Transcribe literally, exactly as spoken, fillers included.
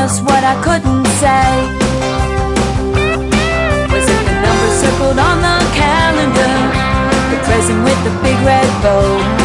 just what I couldn't say. Was it the number circled on the calendar, the present with the big red bow?